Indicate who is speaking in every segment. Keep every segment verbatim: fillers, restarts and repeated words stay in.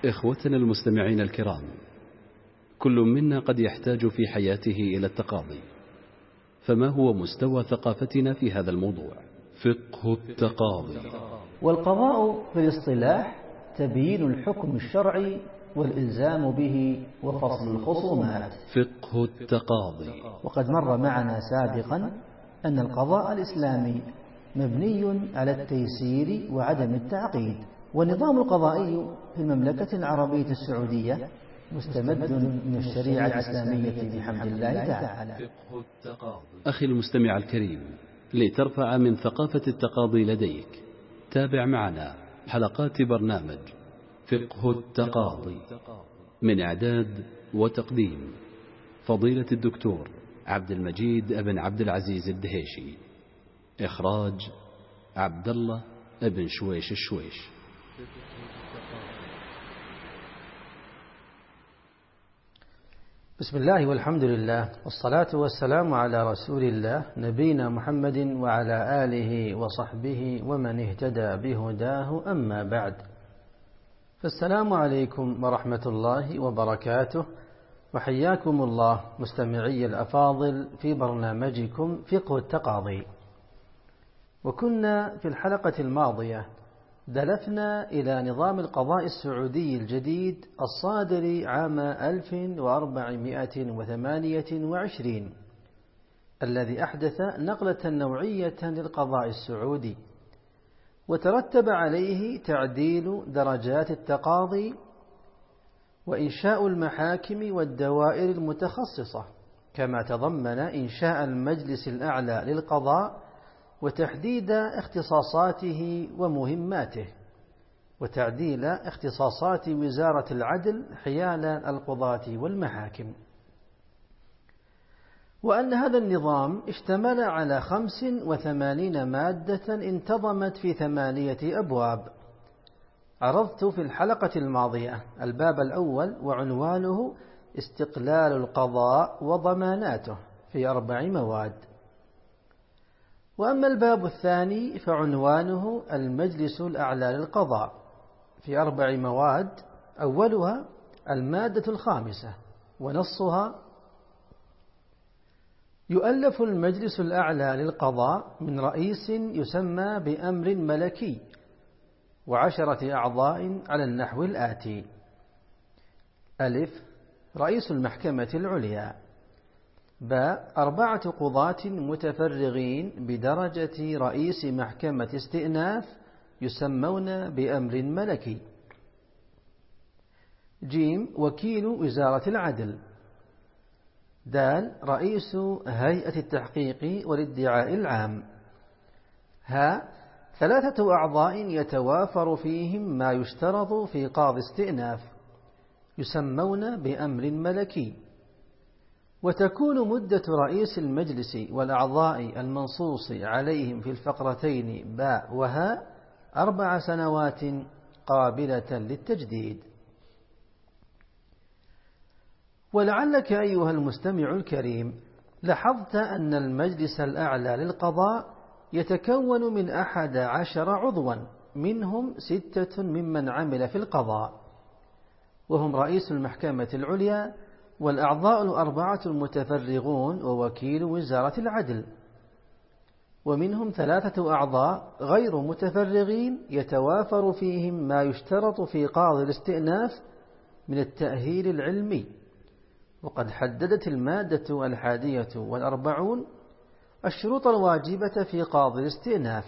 Speaker 1: إخوتنا المستمعين الكرام، كل منا قد يحتاج في حياته إلى التقاضي، فما هو مستوى ثقافتنا في هذا الموضوع؟ فقه التقاضي.
Speaker 2: والقضاء في الاصطلاح تبيين الحكم الشرعي والإلزام به وفصل الخصومات.
Speaker 1: فقه التقاضي.
Speaker 2: وقد مر معنا سابقا أن القضاء الإسلامي مبني على التيسير وعدم التعقيد، والنظام القضائي في المملكة العربية السعودية مستمد من الشريعة الإسلامية بحمد الله تعالى.
Speaker 1: أخي المستمع الكريم، لترفع من ثقافة التقاضي لديك، تابع معنا حلقات برنامج فقه التقاضي من إعداد وتقديم فضيلة الدكتور عبد المجيد بن عبد العزيز الدهيشي، إخراج عبد الله بن شويش الشويش.
Speaker 2: بسم الله والحمد لله والصلاة والسلام على رسول الله نبينا محمد وعلى آله وصحبه ومن اهتدى بهداه، أما بعد، فالسلام عليكم ورحمة الله وبركاته، وحياكم الله مستمعي الأفاضل في برنامجكم فقه التقاضي. وكنا في الحلقة الماضية دلفنا إلى نظام القضاء السعودي الجديد الصادر عام ألف وأربعمائة وثمانية وعشرين، الذي أحدث نقلة نوعية للقضاء السعودي، وترتب عليه تعديل درجات التقاضي وإنشاء المحاكم والدوائر المتخصصة، كما تضمن إنشاء المجلس الأعلى للقضاء وتحديد اختصاصاته ومهماته، وتعديل اختصاصات وزارة العدل حيال القضاة والمحاكم. وأن هذا النظام اشتمل على خمس وثمانين مادة انتظمت في ثمانية أبواب. عرضت في الحلقة الماضية الباب الأول وعنوانه استقلال القضاء وضماناته في أربع مواد. وأما الباب الثاني فعنوانه المجلس الأعلى للقضاء في أربع مواد، أولها المادة الخامسة، ونصها: يؤلف المجلس الأعلى للقضاء من رئيس يسمى بأمر ملكي وعشرة أعضاء على النحو الآتي: ألف، رئيس المحكمة العليا. باء، أربعة قضاة متفرغين بدرجة رئيس محكمة استئناف يسمون بأمر ملكي. جيم، وكيل وزارة العدل. دال، رئيس هيئة التحقيق والادعاء العام. ها، ثلاثة أعضاء يتوافر فيهم ما يشترط في قاضي استئناف يسمون بأمر ملكي. وتكون مدة رئيس المجلس والأعضاء المنصوص عليهم في الفقرتين باء وهاء أربع سنوات قابلة للتجديد. ولعلك أيها المستمع الكريم لاحظت أن المجلس الأعلى للقضاء يتكون من أحد عشر عضوا، منهم ستة ممن عمل في القضاء، وهم رئيس المحكمة العليا والأعضاء الأربعة المتفرغون ووكيل وزارة العدل، ومنهم ثلاثة أعضاء غير متفرغين يتوافر فيهم ما يشترط في قاضي الاستئناف من التأهيل العلمي. وقد حددت المادة الحادية والأربعون الشروط الواجبة في قاضي الاستئناف،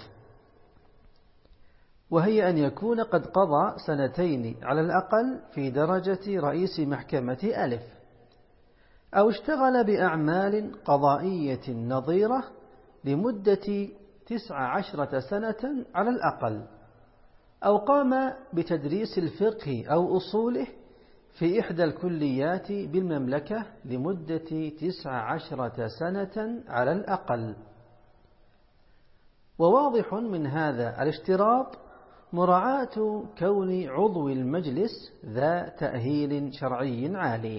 Speaker 2: وهي أن يكون قد قضى سنتين على الأقل في درجة رئيس محكمة ألف، أو اشتغل بأعمال قضائية نظيرة لمدة تسع عشرة سنة على الأقل، أو قام بتدريس الفقه أو أصوله في إحدى الكليات بالمملكة لمدة تسع عشرة سنة على الأقل. وواضح من هذا الاشتراط مراعاة كون عضو المجلس ذا تأهيل شرعي عالي.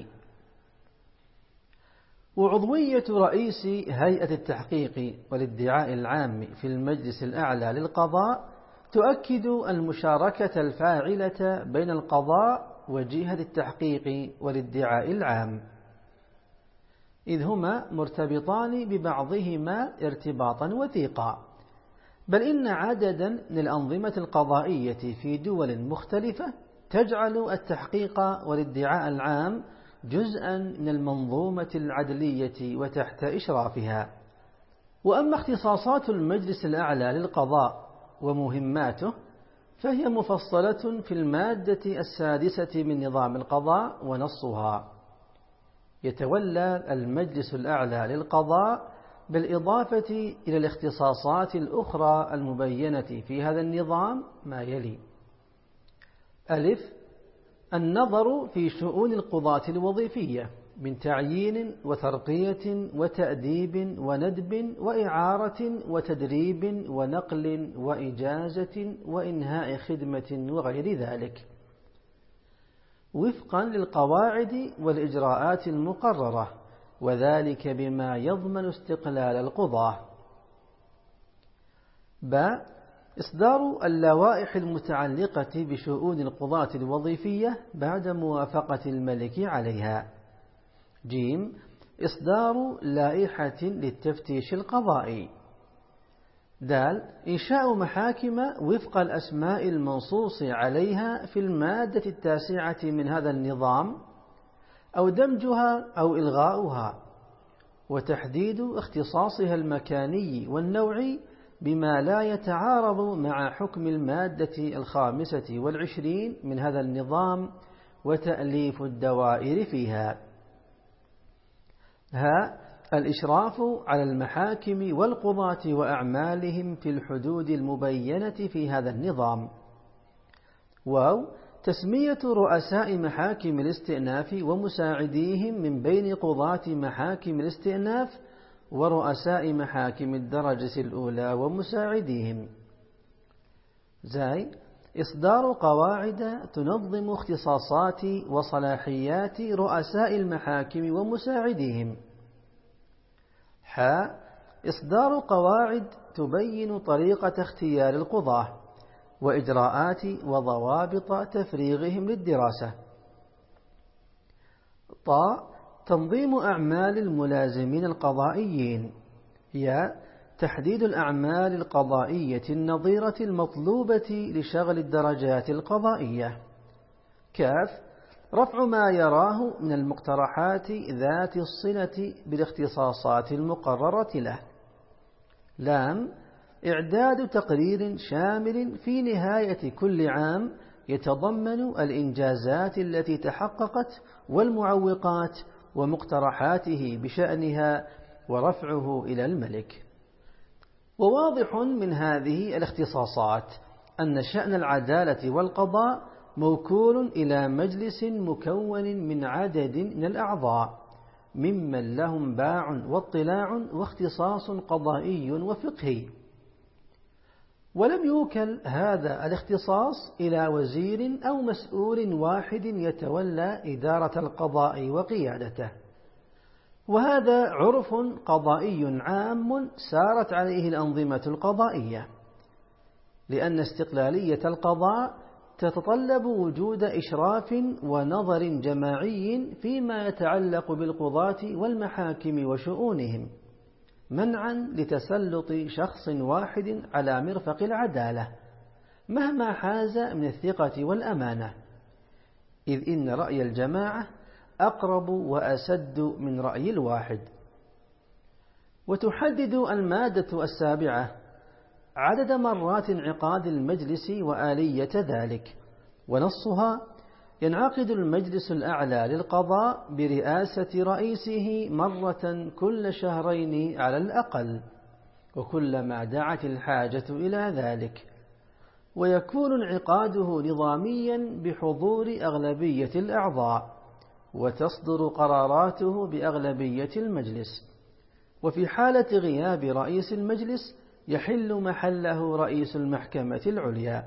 Speaker 2: وعضوية رئيس هيئة التحقيق والادعاء العام في المجلس الأعلى للقضاء تؤكد المشاركة الفاعلة بين القضاء وجهة التحقيق والادعاء العام، إذ هما مرتبطان ببعضهما ارتباطا وثيقا، بل إن عددا من الأنظمة القضائية في دول مختلفة تجعل التحقيق والادعاء العام جزءا من المنظومة العدلية وتحت إشرافها. وأما اختصاصات المجلس الأعلى للقضاء ومهماته فهي مفصلة في المادة السادسة من نظام القضاء ونصها: يتولى المجلس الأعلى للقضاء بالإضافة إلى الاختصاصات الأخرى المبينة في هذا النظام ما يلي: ألف: النظر في شؤون القضاة الوظيفية من تعيين وترقية وتأديب وندب وإعارة وتدريب ونقل وإجازة وإنهاء خدمة وغير ذلك، وفقا للقواعد والإجراءات المقررة، وذلك بما يضمن استقلال القضاة. ب: إصدار اللوائح المتعلقة بشؤون القضاة الوظيفية بعد موافقة الملك عليها. ج: إصدار لائحة للتفتيش القضائي. د: إنشاء محاكم وفق الأسماء المنصوص عليها في المادة التاسعة من هذا النظام، أو دمجها أو إلغاؤها، وتحديد اختصاصها المكاني والنوعي بما لا يتعارض مع حكم المادة الخامسة والعشرين من هذا النظام وتأليف الدوائر فيها. ها: الإشراف على المحاكم والقضاة وأعمالهم في الحدود المبينة في هذا النظام. واو: تسمية رؤساء محاكم الاستئناف ومساعديهم من بين قضاة محاكم الاستئناف ورؤساء محاكم الدرجة الأولى ومساعديهم. زاي: إصدار قواعد تنظم اختصاصات وصلاحيات رؤساء المحاكم ومساعديهم. ح: إصدار قواعد تبين طريقة اختيار القضاة وإجراءات وضوابط تفريغهم للدراسة. ط: تنظيم أعمال الملازمين القضائيين. يا: تحديد الأعمال القضائية النظيرة المطلوبة لشغل الدرجات القضائية. كاف: رفع ما يراه من المقترحات ذات الصلة بالاختصاصات المقررة له. لام: إعداد تقرير شامل في نهاية كل عام يتضمن الإنجازات التي تحققت والمعوقات ومقترحاته بشأنها ورفعه إلى الملك. وواضح من هذه الاختصاصات أن شأن العدالة والقضاء موكول إلى مجلس مكون من عدد من الأعضاء ممن لهم باع واطلاع واختصاص قضائي وفقهي، ولم يوكل هذا الاختصاص إلى وزير أو مسؤول واحد يتولى إدارة القضاء وقيادته، وهذا عرف قضائي عام سارت عليه الأنظمة القضائية، لأن استقلالية القضاء تتطلب وجود إشراف ونظر جماعي فيما يتعلق بالقضاة والمحاكم وشؤونهم، منعا لتسلط شخص واحد على مرفق العدالة مهما حاز من الثقة والأمانة، إذ إن رأي الجماعة أقرب وأسد من رأي الواحد. وتحدد المادة السابعة عدد مرات انعقاد المجلس وآلية ذلك، ونصها: ينعقد المجلس الأعلى للقضاء برئاسة رئيسه مرة كل شهرين على الأقل، وكلما دعت الحاجة إلى ذلك، ويكون انعقاده نظاميا بحضور أغلبية الأعضاء، وتصدر قراراته بأغلبية المجلس، وفي حالة غياب رئيس المجلس يحل محله رئيس المحكمة العليا.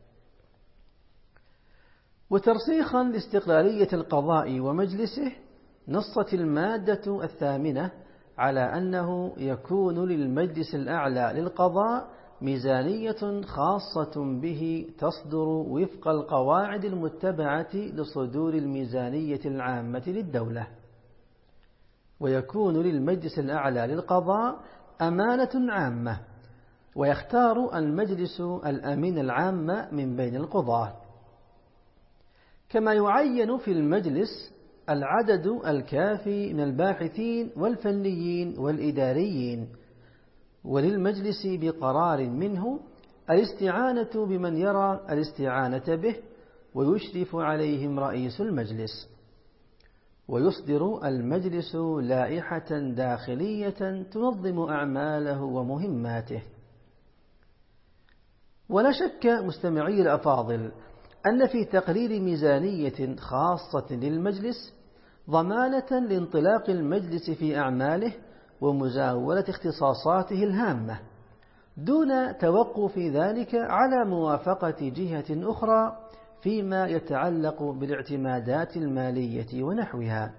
Speaker 2: وترسيخا لاستقلالية القضاء ومجلسه، نصت المادة الثامنة على أنه يكون للمجلس الأعلى للقضاء ميزانية خاصة به تصدر وفق القواعد المتبعة لصدور الميزانية العامة للدولة. ويكون للمجلس الأعلى للقضاء أمانة عامة، ويختار المجلس الأمين العام من بين القضاة. كما يعين في المجلس العدد الكافي من الباحثين والفنيين والإداريين، وللمجلس بقرار منه الاستعانة بمن يرى الاستعانة به، ويشرف عليهم رئيس المجلس. ويصدر المجلس لائحة داخلية تنظم أعماله ومهماته. ولا شك مستمعي الأفاضل أن في تقرير ميزانية خاصة للمجلس ضمانة لانطلاق المجلس في أعماله ومزاولة اختصاصاته الهامة، دون توقف ذلك على موافقة جهة أخرى فيما يتعلق بالاعتمادات المالية ونحوها.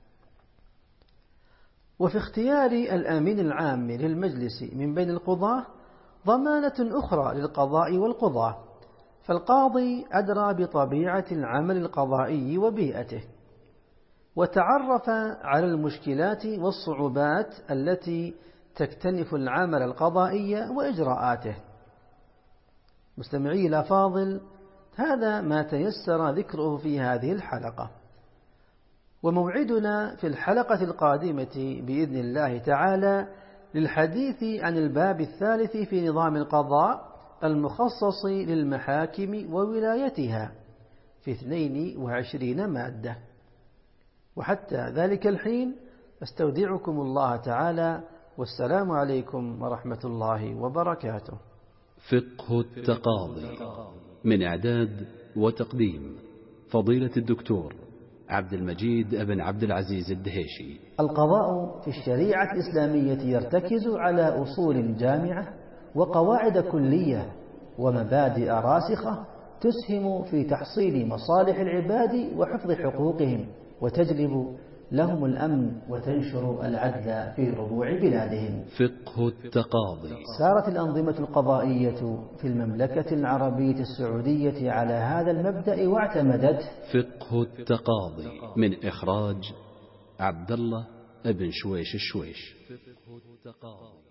Speaker 2: وفي اختيار الأمين العام للمجلس من بين القضاة ضمانة أخرى للقضاء والقضاة، فالقاضي أدرى بطبيعة العمل القضائي وبيئته، وتعرف على المشكلات والصعوبات التي تكتنف العمل القضائي وإجراءاته. مستمعي الأفاضل، هذا ما تيسر ذكره في هذه الحلقة، وموعدنا في الحلقة القادمة بإذن الله تعالى للحديث عن الباب الثالث في نظام القضاء المخصص للمحاكم وولايتها في اثنين وعشرين مادة. وحتى ذلك الحين أستودعكم الله تعالى، والسلام عليكم ورحمة الله وبركاته.
Speaker 1: فقه التقاضي، من إعداد وتقديم فضيلة الدكتور عبد المجيد بن عبد العزيز الدهيشي.
Speaker 2: القضاء في الشريعة الإسلامية يرتكز على أصول جامعة وقواعد كلية ومبادئ راسخة تسهم في تحصيل مصالح العباد وحفظ حقوقهم، وتجلب لهم الأمن وتنشر العدل في ربوع بلادهم.
Speaker 1: فقه التقاضي.
Speaker 2: سارت الأنظمة القضائية في المملكة العربية السعودية على هذا المبدأ واعتمدته.
Speaker 1: فقه التقاضي من إخراج عبد الله بن شويش الشويش. فقه التقاضي.